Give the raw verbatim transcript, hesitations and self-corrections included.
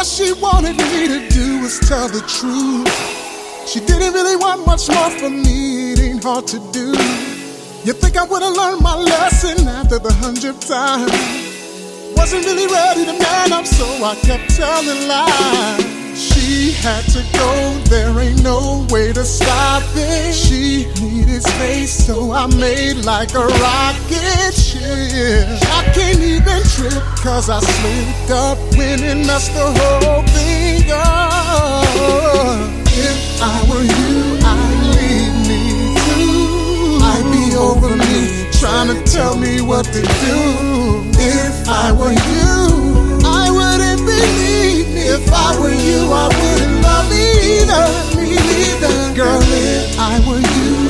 she wanted me to do was tell the truth. She didn't really want much more from me, it ain't hard to do. You think I would've learned my lesson after the hundredth time? Wasn't really ready to man up, so I kept telling lies. She had to go, there ain't no way to stop it. She needed space, so I made like a rocket ship. I can't even trip, cause I slipped up when it messed the whole thing up. If I were you, I'd leave me too. I'd be over me, trying to tell me what to do. If I were you, I wouldn't believe me. If I were you, I wouldn't love me either, me either. Girl, if I were you,